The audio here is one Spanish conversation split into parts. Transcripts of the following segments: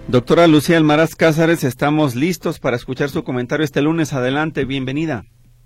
Doctora Lucía Almaraz Cázares, estamos listos para escuchar su comentario este lunes. Adelante, bienvenida.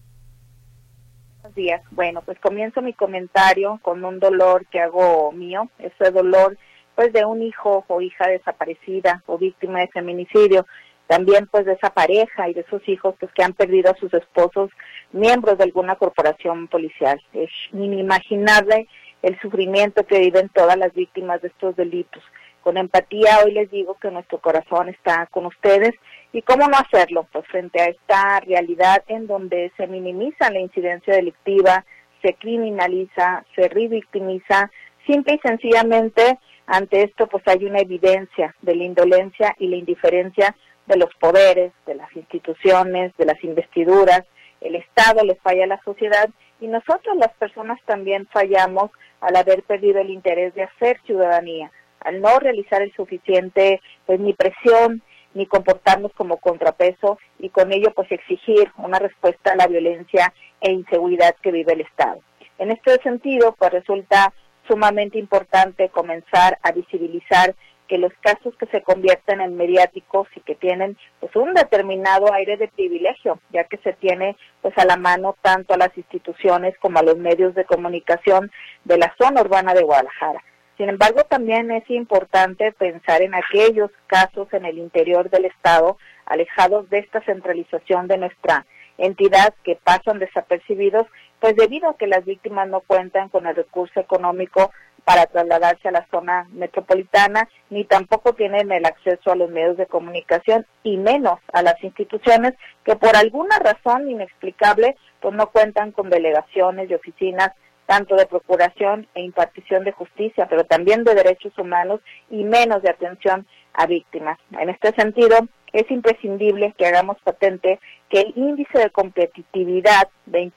Buenos días. Bueno, pues comienzo mi comentario con un dolor que hago mío, ese dolor pues de un hijo o hija desaparecida o víctima de feminicidio, también pues de esa pareja y de esos hijos pues que han perdido a sus esposos, miembros de alguna corporación policial. Es inimaginable el sufrimiento que viven todas las víctimas de estos delitos. Con empatía hoy les digo que nuestro corazón está con ustedes y cómo no hacerlo, pues frente a esta realidad en donde se minimiza la incidencia delictiva, se criminaliza, se revictimiza, simple y sencillamente ante esto pues hay una evidencia de la indolencia y la indiferencia de los poderes, de las instituciones, de las investiduras. El Estado le falla a la sociedad y nosotros las personas también fallamos al haber perdido el interés de hacer ciudadanía, al no realizar el suficiente, pues ni presión, ni comportarnos como contrapeso y con ello pues exigir una respuesta a la violencia e inseguridad que vive el Estado. En este sentido, pues resulta sumamente importante comenzar a visibilizar que los casos que se convierten en mediáticos y que tienen pues un determinado aire de privilegio, ya que se tiene pues a la mano tanto a las instituciones como a los medios de comunicación de la zona urbana de Guadalajara. Sin embargo, también es importante pensar en aquellos casos en el interior del Estado, alejados de esta centralización de nuestra entidad, que pasan desapercibidos, pues debido a que las víctimas no cuentan con el recurso económico para trasladarse a la zona metropolitana, ni tampoco tienen el acceso a los medios de comunicación, y menos a las instituciones que por alguna razón inexplicable, pues no cuentan con delegaciones y oficinas tanto de procuración e impartición de justicia, pero también de derechos humanos y menos de atención a víctimas. En este sentido, es imprescindible que hagamos patente que el índice de competitividad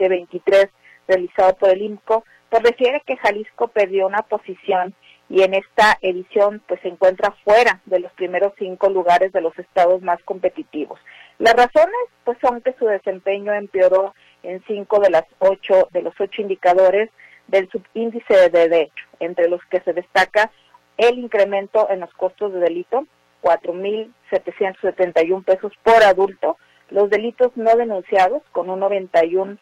2023 realizado por el INCO pues refiere que Jalisco perdió una posición y en esta edición pues se encuentra fuera de los primeros 5 lugares de los estados más competitivos. Las razones pues son que su desempeño empeoró en 5 de los 8 indicadores del subíndice de derecho, entre los que se destaca el incremento en los costos de delito, 4,771 pesos por adulto, los delitos no denunciados con un 91%,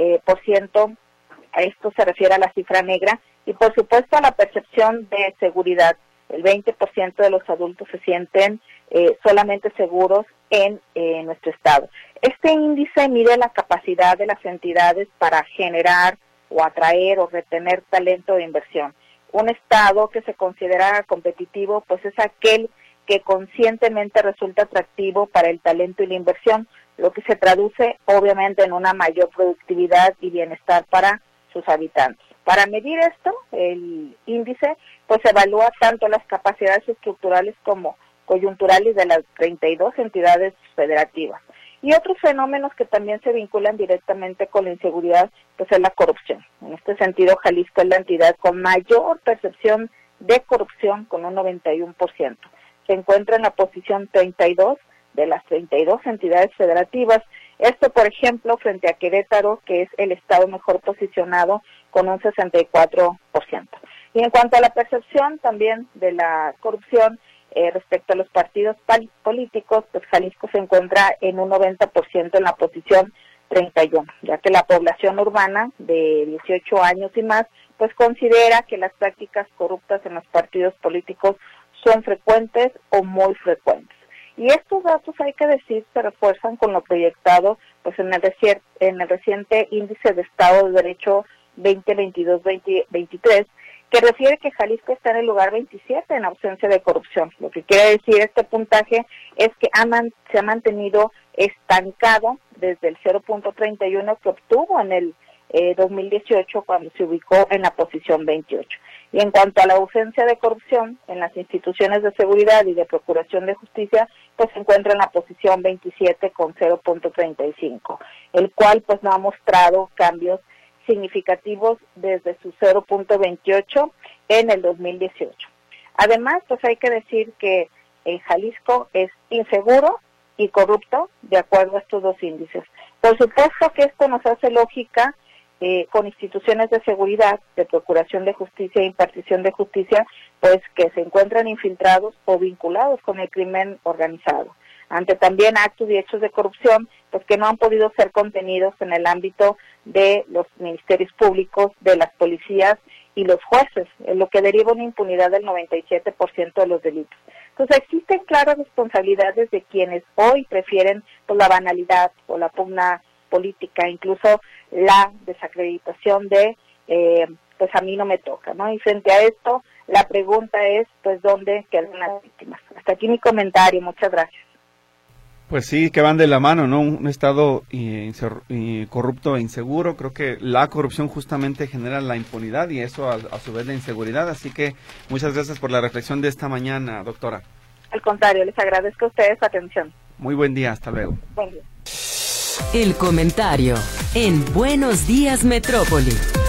a esto se refiere a la cifra negra, y por supuesto a la percepción de seguridad. El 20% de los adultos se sienten solamente seguros en nuestro estado. Este índice mide la capacidad de las entidades para generar o atraer o retener talento de inversión. Un estado que se considera competitivo pues es aquel que conscientemente resulta atractivo para el talento y la inversión, lo que se traduce obviamente en una mayor productividad y bienestar para sus habitantes. Para medir esto, el índice pues evalúa tanto las capacidades estructurales como coyunturales de las 32 entidades federativas. Y otros fenómenos que también se vinculan directamente con la inseguridad, pues es la corrupción. En este sentido, Jalisco es la entidad con mayor percepción de corrupción, con un 91%. Se encuentra en la posición 32 de las 32 entidades federativas. Esto, por ejemplo, frente a Querétaro, que es el estado mejor posicionado, con un 64%. Y en cuanto a la percepción también de la corrupción, respecto a los partidos políticos, pues Jalisco se encuentra en un 90% en la posición 31, ya que la población urbana de 18 años y más, pues considera que las prácticas corruptas en los partidos políticos son frecuentes o muy frecuentes. Y estos datos, hay que decir, se refuerzan con lo proyectado pues en el reciente Índice de Estado de Derecho 2022-2023, que refiere que Jalisco está en el lugar 27 en ausencia de corrupción. Lo que quiere decir este puntaje es que se ha mantenido estancado desde el 0.31 que obtuvo en el 2018, cuando se ubicó en la posición 28. Y en cuanto a la ausencia de corrupción en las instituciones de seguridad y de procuración de justicia, pues se encuentra en la posición 27 con 0.35, el cual pues no ha mostrado cambios significativos desde su 0.28 en el 2018. Además, pues hay que decir que Jalisco es inseguro y corrupto de acuerdo a estos dos índices. Por supuesto que esto nos hace lógica con instituciones de seguridad, de procuración de justicia e impartición de justicia, pues que se encuentran infiltrados o vinculados con el crimen organizado. Ante también actos y hechos de corrupción, pues que no han podido ser contenidos en el ámbito de los ministerios públicos, de las policías y los jueces, en lo que deriva una impunidad del 97% de los delitos. Entonces existen claras responsabilidades de quienes hoy prefieren pues, la banalidad o la pugna política, incluso la desacreditación de pues a mí no me toca, ¿no? Y frente a esto, la pregunta es, pues, ¿dónde quedan las víctimas? Hasta aquí mi comentario, muchas gracias. Pues sí, que van de la mano, ¿no? Un estado corrupto e inseguro. Creo que la corrupción justamente genera la impunidad y eso a su vez la inseguridad. Así que muchas gracias por la reflexión de esta mañana, doctora. Al contrario, les agradezco a ustedes su atención. Muy buen día, hasta luego. Buen día. El comentario en Buenos Días Metrópoli.